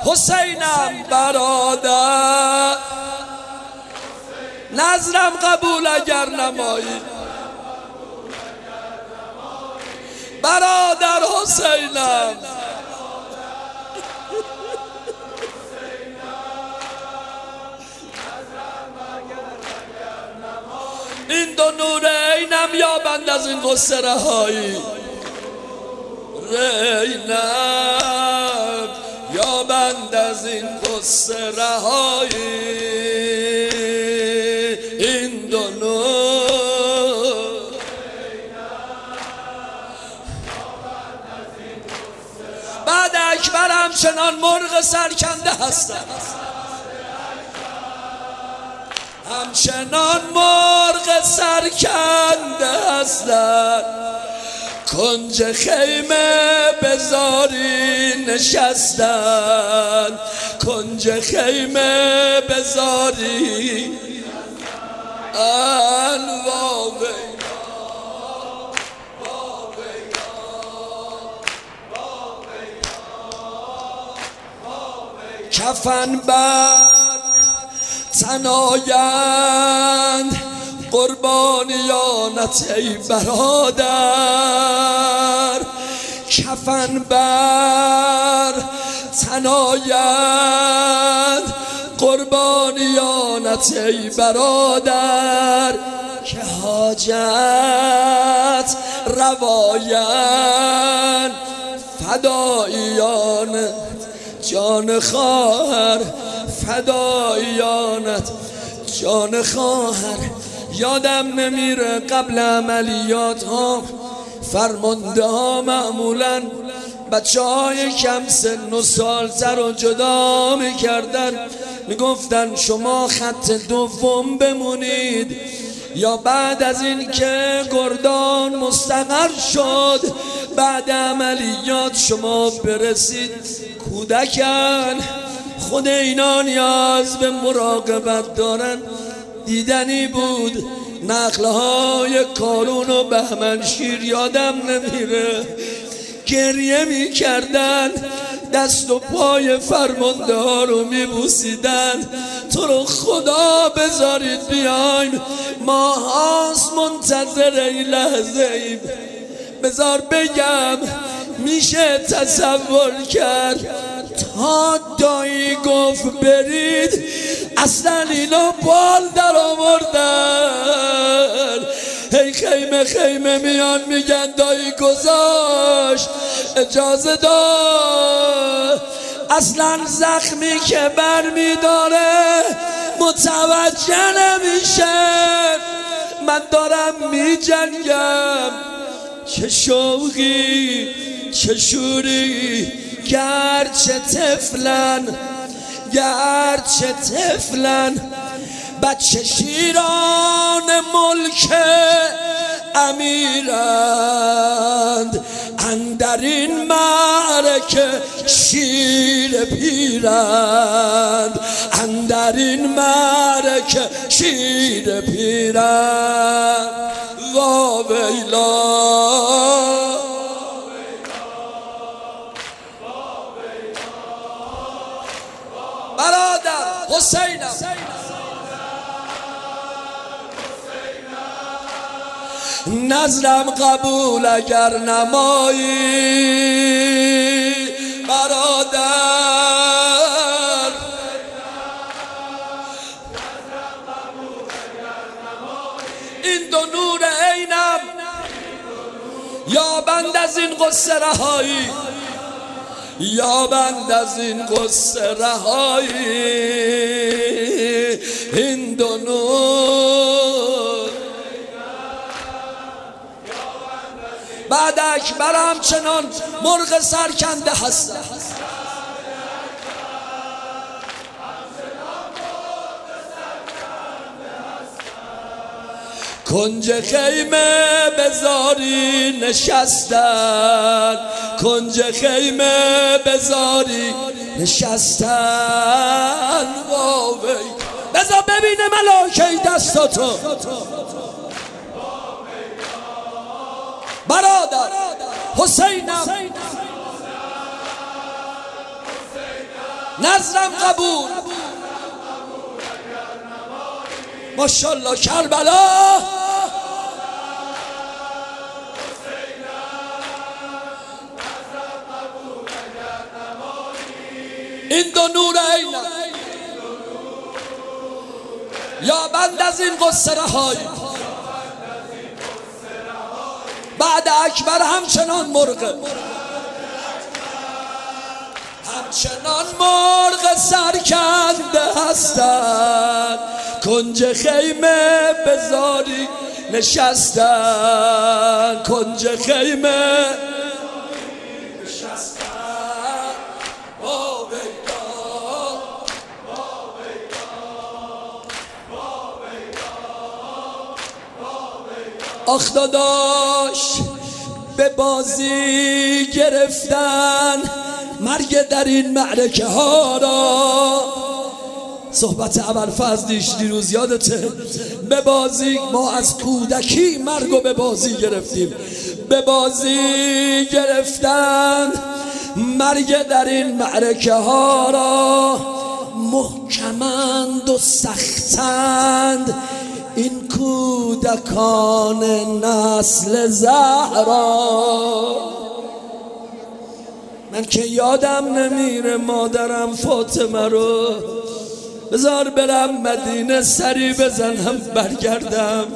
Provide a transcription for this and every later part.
حسینم برادر، نظرم قبول اگر نمایی، برادر حسینم. این دو نور عینم یابند از این غصه رهایی، عینم یابند از این غصه رهایی. این دو نور بعد اکبر همچنان مرغ سرکنده هستند، همچنان مرغ سرکنده هستند. کنج خیمه بزاری نشستند، کنج خیمه بزاری کفن بر تن آیند قربانیانت ای برادر، کفن بر تن آیند قربانیانت ای برادر، که حاجت روایان فدایانت جان خواهر، فدایانت جان خواهر. یادم نمیره قبل عملیات ها فرمانده ها معمولا بچه های کم سن و سالتر رو جدا میکردن، میگفتن شما خط دوم بمونید، یا بعد از این که گردان مستقر شد بعد عملیات شما برسید. کودکن، خود اینا نیاز به مراقبت دارن. دیدنی بود نقلهای کارون و بهمنشیر، یادم نمیره گریه میکردن، دست و پای فرمانده ها رو میبوسیدن. تو رو خدا بذارید بیایم، ما هاست منتظر این لحظه ایم. بذار بگم میشه تصور کرد تا دایی گفت برید اصلا اینا بال در آوردن. هی خیمه خیمه میان میگن دایی گذاشت اجازه دار، اصلا زخمی که بر میداره متوجه نمیشه. من دارم میجنگم، چه شوقی چه شوری، گرچه طفلن بچه شیران ملک امیرند، اندر این معرکه شیر پیرند، اندر این معرکه شیر پیرند. واویلا برادر حسینم، نظرم قبول اگر نمایی، برادر این دو نور عینم یابند از این غصه رهایی، یابند از این غصه رهایی. این دو نور بعد اکبر همچنان مرغ سرکنده هستند، کنج خیمه بزاری نشستن، کنج خیمه بزاری نشستن. واوی بذار ببینه ملاکه دستاتو برادر حسینم، نظرم قبول. ماشاءالله کربلا. این دو نور عینم یا بند از این قصه رهایی. بعد اکبر همچنان مرغ سرکنده هستند. کنج خیمه بزاری نشستن. کنج خیمه نشستن. آخ داداش به بازی گرفتن مرگ در این معرکه ها را. صحبت ابوالفضل دیروز یادته؟ به بازی ما از کودکی مرگو به بازی گرفتیم. به بازی گرفتن مرگ در این معرکه ها را. محکمند و سختند این کودکان نسل زهرا. من که یادم نمیره مادرم فاطمه رو. بذار برم مدینه سری بزنم برگردم.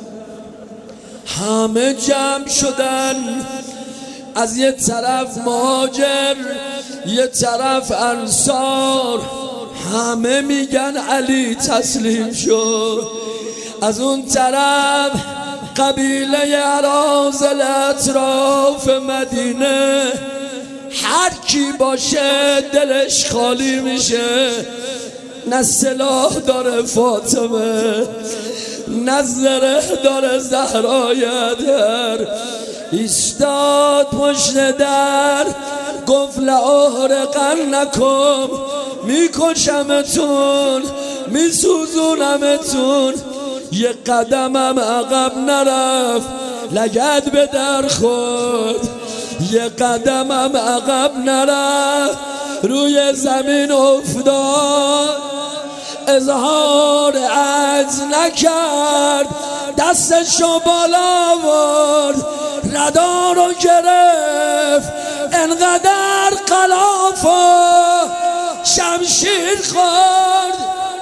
همه جمع شدن، از یه طرف مهاجر یه طرف انصار. همه میگن علی تسلیم شد. از اون طرف قبیله اراذل اطراف مدینه. هر کی باشه دلش خالی میشه. نه سلاح داره فاطمه، نه زره داره زهرای ادر. ایستاد پشت در گفت لأحرقنکم، میکشمتون میسوزونمتون. یه قدمم عقب نرفت لگد به در خود. یه قدمم عقب نرفت روی زمین افتاد. اظهار عجز نکرد، دستشو بالا آورد، ردا رو گرفت. انقدر غلاف و شمشیر خورد.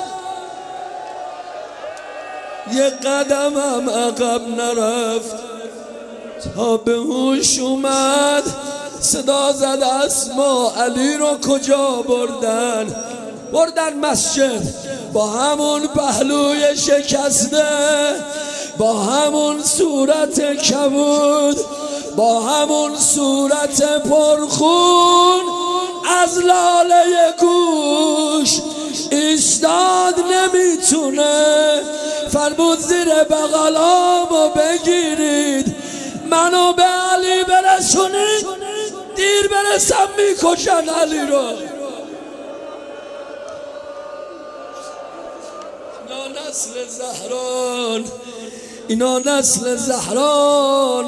یه قدمم عقب نرفت تا به هوش اومد. صدا زد اسما علی رو کجا بردن؟ بردن مسجد با همون پهلوی شکسته، با همون صورت کبود، با همون صورت پرخون. از لاله گوش ایستاد نمیتونه. فرمود زیر بغلامو بگیرید منو به علی برسونید. دیر برسم میکشن علی رو. اینا نسل زهران، اینا نسل زهران.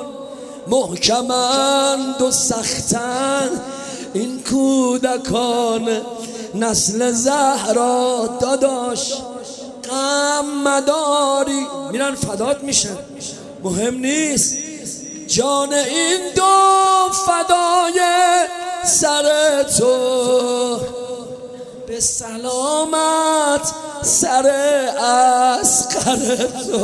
محکمند و سختند این کودکان نسل زهرا. داداش غم مداری، میرن فدات میشن، مهم نیست. جان این دو فدای سر تو. به سلامت سر اصغر تو.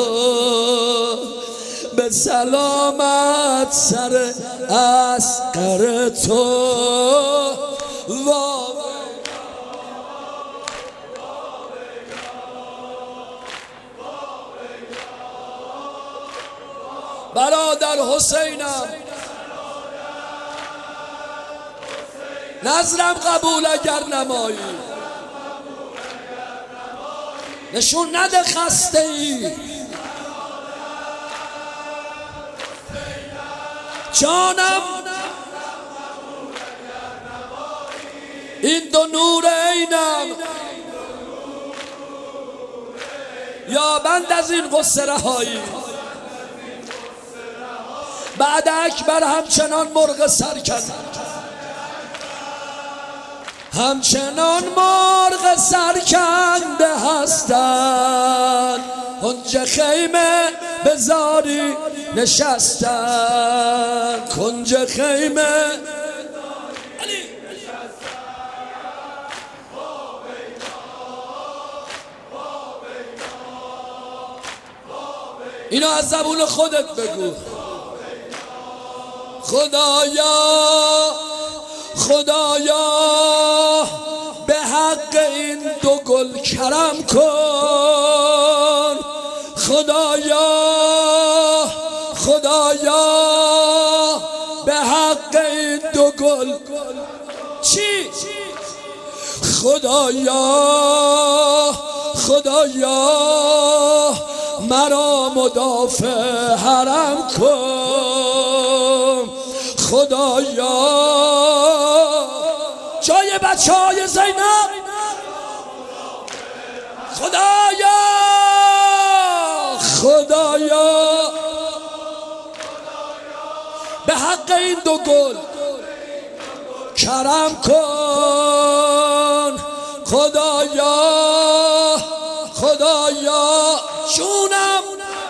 به سلامت سر اصغر تو. برادر حسینم، نظرم قبول اگر نمایی. نشون نده خسته ای. جانم این دو نور عینم یا بند از این قصه رهایی. بعد اکبر همچنان مرغ سرکنده، همچنان مرغ سرکنده هستند، کنج خیمه به زاری نشستند، کنج خیمه اینو از زبون خودت بگو. خدایا خدایا به حق این دو گل کرم کن، خدایا خدایا به حق این دو گل چی؟ خدایا خدایا مرا مدافع حرم کن، خدایا جای بچه های زینب، خدایا خدایا به حق این دو گل کرم کن، خدایا خدایا جونم،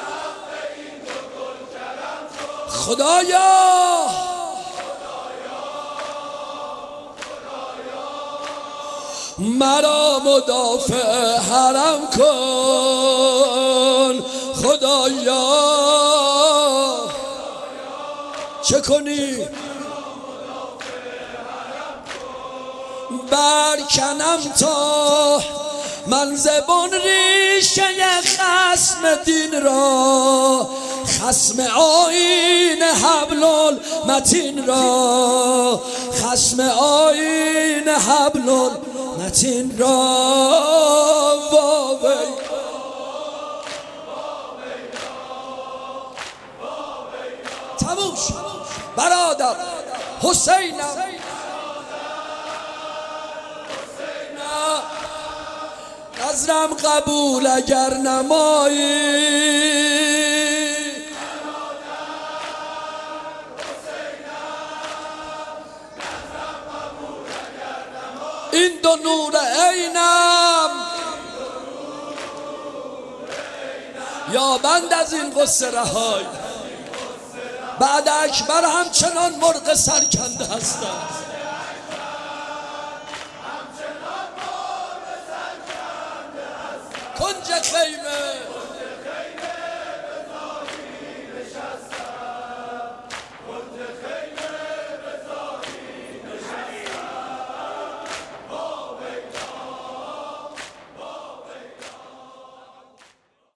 خدایا مرا مدافع حرم کن، خدایا چه کنی؟ برکنم تا من زبان ریشه خصم دین را، خصم آیین حبل المتین را، خصم آیین حبل المتین را. واوی تموش برادر حسینم، نظرم قبول اگر نمایی، این دو نور عینم یا بند از این قصه رهای، بعد اکبر همچنان مرغ سرکنده هستند. کنج خیمه